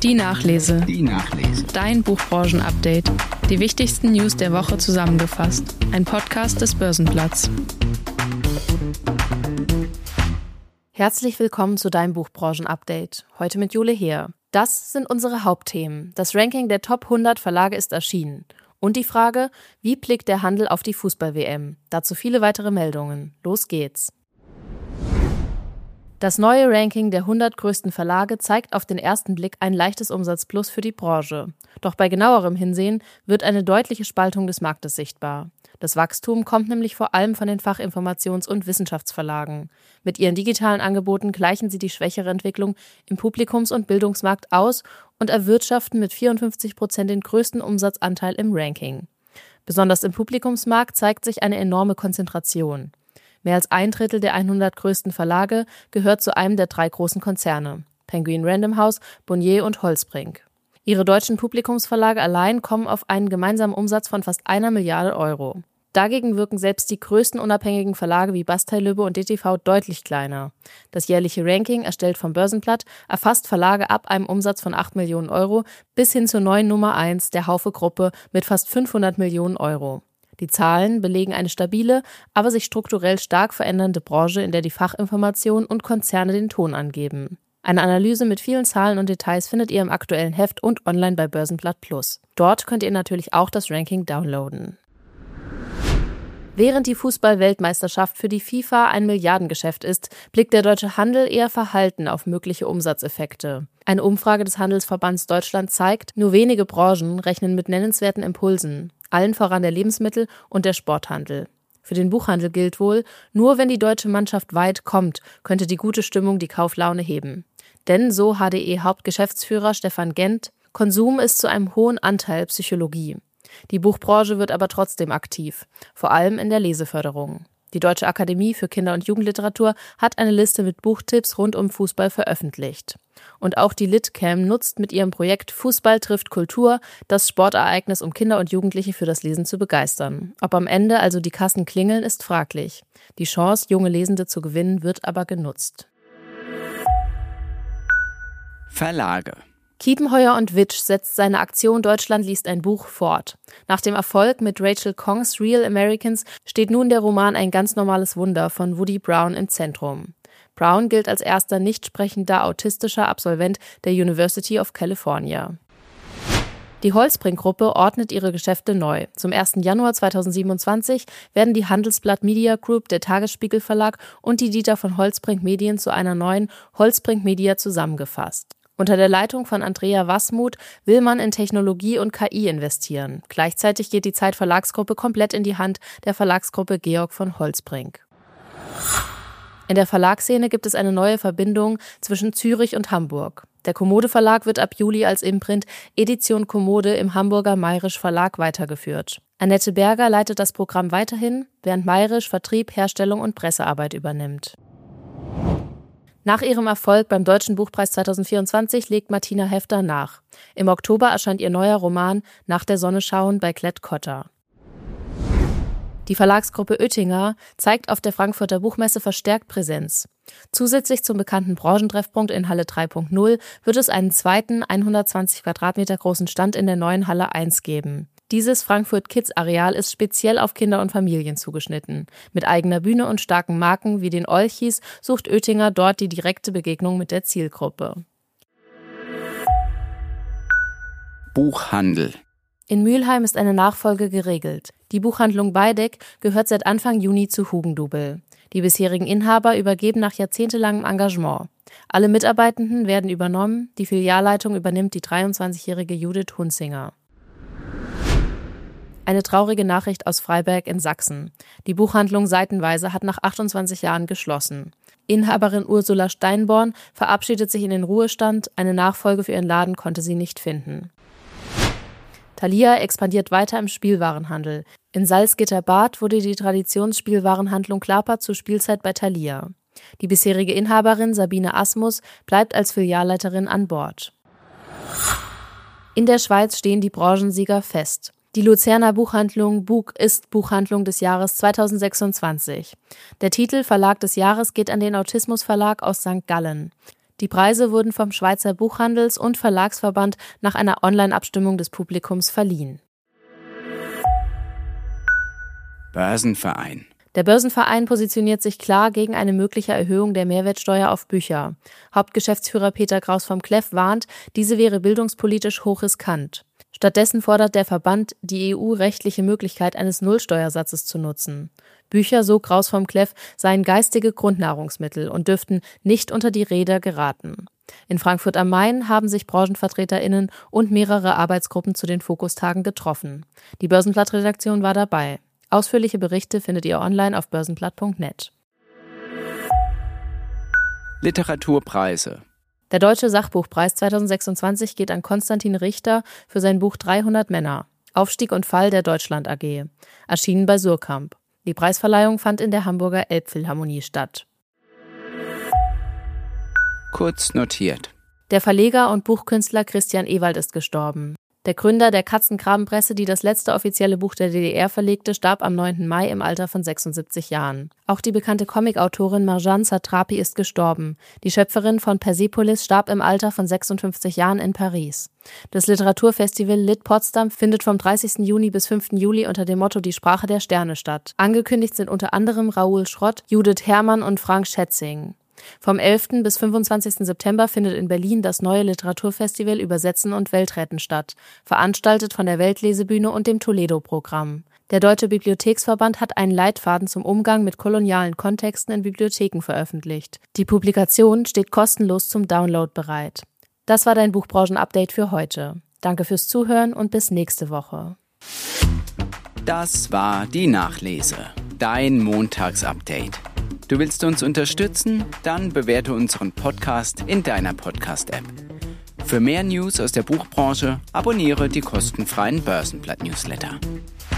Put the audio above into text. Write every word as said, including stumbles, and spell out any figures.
Die Nachlese. Die Nachlese. Dein Buchbranchen-Update. Die wichtigsten News der Woche zusammengefasst. Ein Podcast des Börsenblatts. Herzlich willkommen zu deinem Buchbranchen-Update. Heute mit Jule Heer. Das sind unsere Hauptthemen. Das Ranking der Top hundert Verlage ist erschienen. Und die Frage, wie blickt der Handel auf die Fußball-W M? Dazu viele weitere Meldungen. Los geht's. Das neue Ranking der hundert größten Verlage zeigt auf den ersten Blick ein leichtes Umsatzplus für die Branche. Doch bei genauerem Hinsehen wird eine deutliche Spaltung des Marktes sichtbar. Das Wachstum kommt nämlich vor allem von den Fachinformations- und Wissenschaftsverlagen. Mit ihren digitalen Angeboten gleichen sie die schwächere Entwicklung im Publikums- und Bildungsmarkt aus und erwirtschaften mit vierundfünfzig Prozent den größten Umsatzanteil im Ranking. Besonders im Publikumsmarkt zeigt sich eine enorme Konzentration. Mehr als ein Drittel der hundert größten Verlage gehört zu einem der drei großen Konzerne: Penguin Random House, Bonnier und Holtzbrinck. Ihre deutschen Publikumsverlage allein kommen auf einen gemeinsamen Umsatz von fast einer Milliarde Euro. Dagegen wirken selbst die größten unabhängigen Verlage wie Bastei-Lübbe und D T V deutlich kleiner. Das jährliche Ranking, erstellt vom Börsenblatt, erfasst Verlage ab einem Umsatz von acht Millionen Euro bis hin zur neuen Nummer eins der Haufe-Gruppe mit fast fünfhundert Millionen Euro. Die Zahlen belegen eine stabile, aber sich strukturell stark verändernde Branche, in der die Fachinformationen und Konzerne den Ton angeben. Eine Analyse mit vielen Zahlen und Details findet ihr im aktuellen Heft und online bei Börsenblatt Plus. Dort könnt ihr natürlich auch das Ranking downloaden. Während die Fußball-Weltmeisterschaft für die FIFA ein Milliardengeschäft ist, blickt der deutsche Handel eher verhalten auf mögliche Umsatzeffekte. Eine Umfrage des Handelsverbands Deutschland zeigt, nur wenige Branchen rechnen mit nennenswerten Impulsen. Allen voran der Lebensmittel- und der Sporthandel. Für den Buchhandel gilt wohl, nur wenn die deutsche Mannschaft weit kommt, könnte die gute Stimmung die Kauflaune heben. Denn, so H D E-Hauptgeschäftsführer Stefan Gent, Konsum ist zu einem hohen Anteil Psychologie. Die Buchbranche wird aber trotzdem aktiv, vor allem in der Leseförderung. Die Deutsche Akademie für Kinder- und Jugendliteratur hat eine Liste mit Buchtipps rund um Fußball veröffentlicht. Und auch die LitCam nutzt mit ihrem Projekt Fußball trifft Kultur das Sportereignis, um Kinder und Jugendliche für das Lesen zu begeistern. Ob am Ende also die Kassen klingeln, ist fraglich. Die Chance, junge Lesende zu gewinnen, wird aber genutzt. Verlage. Kiepenheuer und Witsch setzt seine Aktion Deutschland liest ein Buch fort. Nach dem Erfolg mit Rachel Kongs Real Americans steht nun der Roman Ein ganz normales Wunder von Woody Brown im Zentrum. Brown gilt als erster nicht sprechender autistischer Absolvent der University of California. Die Holtzbrinck-Gruppe ordnet ihre Geschäfte neu. Zum ersten Januar zweitausendsiebenundzwanzig werden die Handelsblatt Media Group, der Tagesspiegel Verlag und die Dieter von Holtzbrinck Medien zu einer neuen Holtzbrinck Media zusammengefasst. Unter der Leitung von Andrea Wassmuth will man in Technologie und K I investieren. Gleichzeitig geht die Zeit Verlagsgruppe komplett in die Hand der Verlagsgruppe Georg von Holtzbrinck. In der Verlagsszene gibt es eine neue Verbindung zwischen Zürich und Hamburg. Der Commode Verlag wird ab Juli als Imprint Edition Commode im Hamburger Mayrisch Verlag weitergeführt. Annette Berger leitet das Programm weiterhin, während Mayrisch Vertrieb, Herstellung und Pressearbeit übernimmt. Nach ihrem Erfolg beim Deutschen Buchpreis zweitausendvierundzwanzig legt Martina Hefter nach. Im Oktober erscheint ihr neuer Roman Nach der Sonne schauen bei Klett-Cotta. Die Verlagsgruppe Oettinger zeigt auf der Frankfurter Buchmesse verstärkt Präsenz. Zusätzlich zum bekannten Branchentreffpunkt in Halle drei Punkt null wird es einen zweiten hundertzwanzig Quadratmeter großen Stand in der neuen Halle eins geben. Dieses Frankfurt-Kids-Areal ist speziell auf Kinder und Familien zugeschnitten. Mit eigener Bühne und starken Marken wie den Olchis sucht Oettinger dort die direkte Begegnung mit der Zielgruppe. Buchhandel. In Mülheim ist eine Nachfolge geregelt. Die Buchhandlung Beideck gehört seit Anfang Juni zu Hugendubel. Die bisherigen Inhaber übergeben nach jahrzehntelangem Engagement. Alle Mitarbeitenden werden übernommen, die Filialleitung übernimmt die dreiundzwanzigjährige Judith Hunzinger. Eine traurige Nachricht aus Freiberg in Sachsen. Die Buchhandlung Seitenweise hat nach achtundzwanzig Jahren geschlossen. Inhaberin Ursula Steinborn verabschiedet sich in den Ruhestand, eine Nachfolge für ihren Laden konnte sie nicht finden. Thalia expandiert weiter im Spielwarenhandel. In Salzgitter-Bad wurde die Traditionsspielwarenhandlung Klapper zur Spielzeit bei Thalia. Die bisherige Inhaberin Sabine Asmus bleibt als Filialleiterin an Bord. In der Schweiz stehen die Branchensieger fest. Die Luzerner Buchhandlung Bug ist Buchhandlung des Jahres zweitausendsechsundzwanzig. Der Titel Verlag des Jahres geht an den Autismus Verlag aus Sankt Gallen. Die Preise wurden vom Schweizer Buchhandels- und Verlagsverband nach einer Online-Abstimmung des Publikums verliehen. Börsenverein. Der Börsenverein positioniert sich klar gegen eine mögliche Erhöhung der Mehrwertsteuer auf Bücher. Hauptgeschäftsführer Peter Kraus vom Kleff warnt, diese wäre bildungspolitisch hochriskant. Stattdessen fordert der Verband, die E U-rechtliche Möglichkeit eines Nullsteuersatzes zu nutzen. Bücher, so Kraus vom Kleff, seien geistige Grundnahrungsmittel und dürften nicht unter die Räder geraten. In Frankfurt am Main haben sich BranchenvertreterInnen und mehrere Arbeitsgruppen zu den Fokustagen getroffen. Die Börsenblatt-Redaktion war dabei. Ausführliche Berichte findet ihr online auf börsenblatt punkt net. Literaturpreise. Der Deutsche Sachbuchpreis zweitausendsechsundzwanzig geht an Konstantin Richter für sein Buch dreihundert Männer. Aufstieg und Fall der Deutschland A G. Erschienen bei Surkamp. Die Preisverleihung fand in der Hamburger Elbphilharmonie statt. Kurz notiert. Der Verleger und Buchkünstler Christian Ewald ist gestorben. Der Gründer der Katzengrabenpresse, die das letzte offizielle Buch der D D R verlegte, starb am neunten Mai im Alter von sechsundsiebzig Jahren. Auch die bekannte Comicautorin Marjane Satrapi ist gestorben. Die Schöpferin von Persepolis starb im Alter von sechsundfünfzig Jahren in Paris. Das Literaturfestival Lit Potsdam findet vom dreißigsten Juni bis fünften Juli unter dem Motto Die Sprache der Sterne statt. Angekündigt sind unter anderem Raoul Schrott, Judith Herrmann und Frank Schätzing. Vom elften bis fünfundzwanzigsten September findet in Berlin das neue Literaturfestival Übersetzen und Weltretten statt, veranstaltet von der Weltlesebühne und dem Toledo-Programm. Der Deutsche Bibliotheksverband hat einen Leitfaden zum Umgang mit kolonialen Kontexten in Bibliotheken veröffentlicht. Die Publikation steht kostenlos zum Download bereit. Das war dein Buchbranchen-Update für heute. Danke fürs Zuhören und bis nächste Woche. Das war die Nachlese, dein Montags-Update. Du willst uns unterstützen? Dann bewerte unseren Podcast in deiner Podcast-App. Für mehr News aus der Buchbranche abonniere die kostenfreien Börsenblatt-Newsletter.